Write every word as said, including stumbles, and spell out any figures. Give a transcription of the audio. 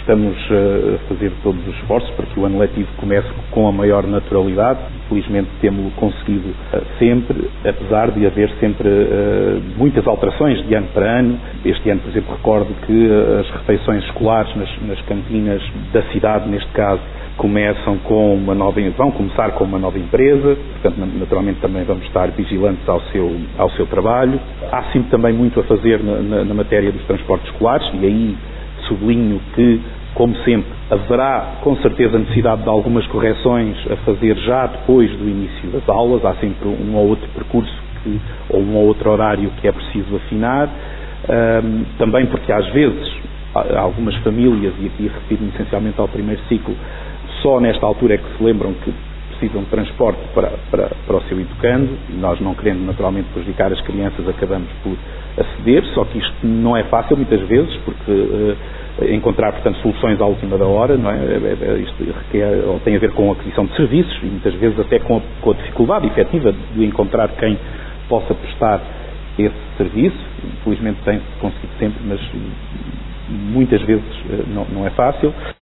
Estamos a fazer todos os esforços para que o ano letivo comece com a maior naturalidade. Felizmente temos-lo conseguido sempre, apesar de haver sempre uh, muitas alterações de ano para ano. Este ano, por exemplo, recordo que as refeições escolares nas, nas cantinas da cidade, neste caso, começam com uma nova, vão começar com uma nova empresa, portanto, naturalmente também vamos estar vigilantes ao seu, ao seu trabalho. Há sempre também muito a fazer na, na, na matéria dos transportes escolares, e aí sublinho que, como sempre, haverá com certeza necessidade de algumas correções a fazer já depois do início das aulas. Há sempre um ou outro percurso que, ou um ou outro horário que é preciso afinar, um, também porque às vezes algumas famílias, e aqui refiro-me essencialmente ao primeiro ciclo, só nesta altura é que se lembram que precisam de transporte para, para, para o seu educando, e nós, não querendo naturalmente prejudicar as crianças, acabamos por aceder, só que isto não é fácil muitas vezes, porque uh, encontrar, portanto, soluções à última da hora, não é? Isto requer, ou tem a ver com a aquisição de serviços, e muitas vezes até com a, com a dificuldade efetiva de encontrar quem possa prestar esse serviço. Infelizmente tem-se conseguido sempre, mas muitas vezes uh, não, não é fácil.